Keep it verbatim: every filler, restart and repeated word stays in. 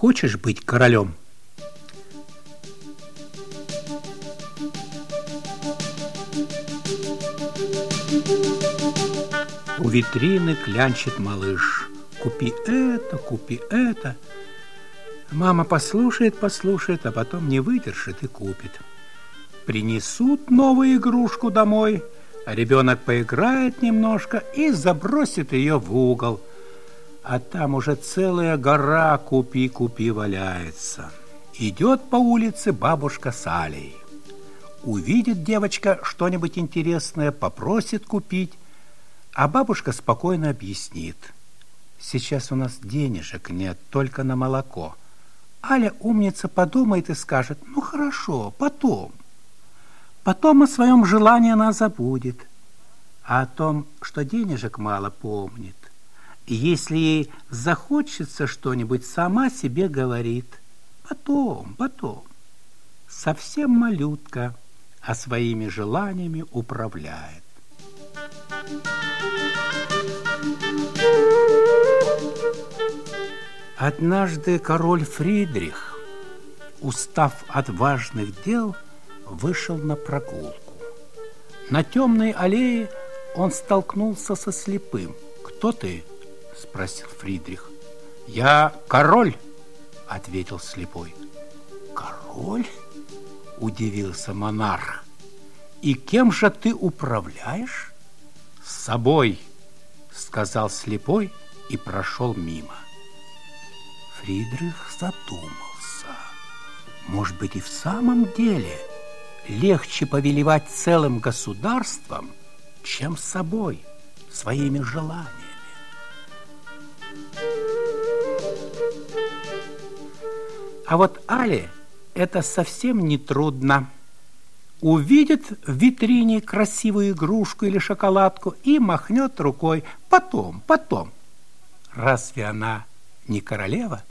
хочешь быть королем? У витрины клянчит малыш. Купи это, купи это. Мама послушает, послушает, а потом не выдержит и купит. Принесут новую игрушку домой, а ребенок поиграет немножко и забросит ее в угол. А там уже целая гора купи-купи валяется. Идет по улице бабушка с Алей. Увидит девочка что-нибудь интересное, попросит купить, а бабушка спокойно объяснит: сейчас у нас денежек нет, только на молоко. Аля, умница, подумает и скажет: ну хорошо, потом. Потом о своем желании она забудет, а о том, что денежек мало, помнит. И если ей захочется что-нибудь, сама себе говорит: потом, потом. Совсем малютка, а своими желаниями управляет. Однажды король Фридрих, устав от важных дел, вышел на прогулку. На темной аллее он столкнулся со слепым. «Кто ты?» – спросил Фридрих. «Я король», – ответил слепой. «Король?» – удивился монарх. «И кем же ты управляешь?» «С собой», – сказал слепой и прошел мимо. Фридрих задумался. Может быть, и в самом деле легче повелевать целым государством, чем собой, своими желаниями. А вот Але это совсем не трудно. Увидит в витрине красивую игрушку или шоколадку и махнет рукой: потом, потом. Разве она не королева?